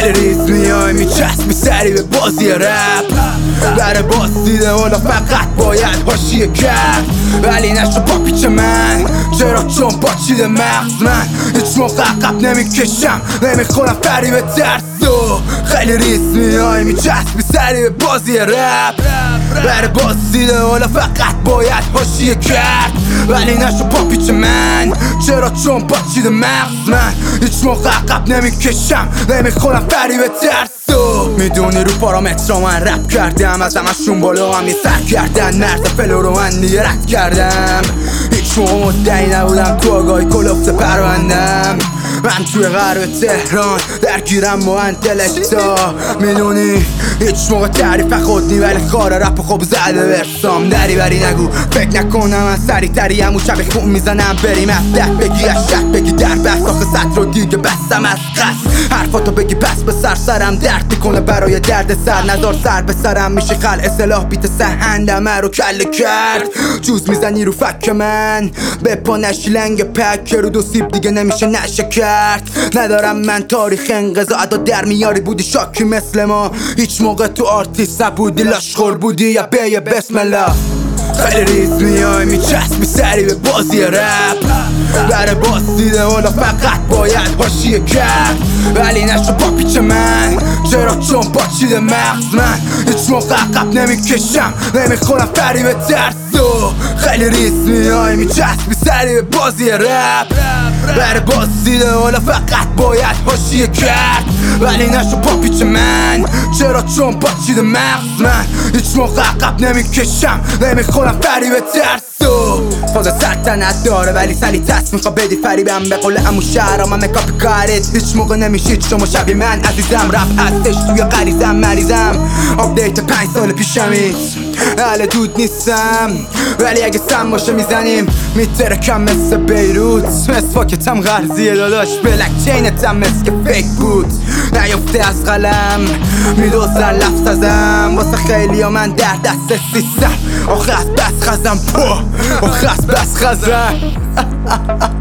خیلی ریز میای میچسبی سری به بازی رپ برای باز دیده حالا فقط باید حاشیه کرد ولی نشو با پیچ من چرا چون با چیده مغز من هیچ موقع عقب نمیکشم نمیخورم فریب ترسو خیلی ریز میای میچسبی سری به بازی رپ برای باز دیده حالا فقط باید حاشیه کرد ولی نشو با پیچ من چرا چون با چیده مغز من هیچ موقع عقب نمیکشم نمیخورم فریب ترسو میدونی رو پارامترها من رپ کردم از همشون بالا هم یه سر کردن مرز فلو رو من دیگه رد کردم هیچ موقع مدعی نبودم تو آگاهی کلفت پروندم من توی غرب تهران درگیرم با انتلکتا میدونی هیچ موقع تعریف خود نی ولی خار رپ خوب زده برسام دری بری نگو فکر نکنم من سری تری همون شب خون میزنم بریم افتح بگی اشت بگی در بس آخه سطر رو دیگه بستم از قصد حرفاتو بگی بس به سرم درد کنه برای درد سر نظر سر به سرم میشه خلع سلاح بیت سهندمه رو کله کرد جوز میزنی رو فک من به پا نشی لنگ پک رو دو سیب دیگه نمیشه نشه کرد ندارم من تاریخ انقضا ادا در میاری بودی شاکی مثل ما هیچ موقع تو آرتیست نبودی لاشخور بودی یا بیه بسم الله خیلی ریز میای میچسبی سری به بازی رپ برای باز دیده حالا فقط باید حاشیه کرد ولی نشو با پیچ من چرا چون با چیده مغز من هیچ موقع عقب نمیکشم نمیخورم فریب ترسو خیلی ریز میای میچسبی سری به بازی رپ برای باز دیده حالا فقط باید حاشیه کرد ولی نشو با پیچ من چرا چون با چیده مغز من هیچ موقع عقب نمیکشم نمیخورم فریب ترسو فاز سلطنت داره ولی سلی تست میخوا بدی فریبم به قول امو شهرام همه کاپی کارت هیچ موقع نمیشید شما شبیه من عزیزم رپ هستش توی غریزم مریضم آپدیت 5 سال پیشمید اهل دود نیستم ولی اگه سم باشه میزنیم میترکم مثل بیروت مسواکتم غرزیه داداش بلک چینتم مثل که فیک بود نیفته از قلم میدوزن لفظ ازم واسه خیلی ها من در دست سیستم آخه از بس خزم آخه از بس خزم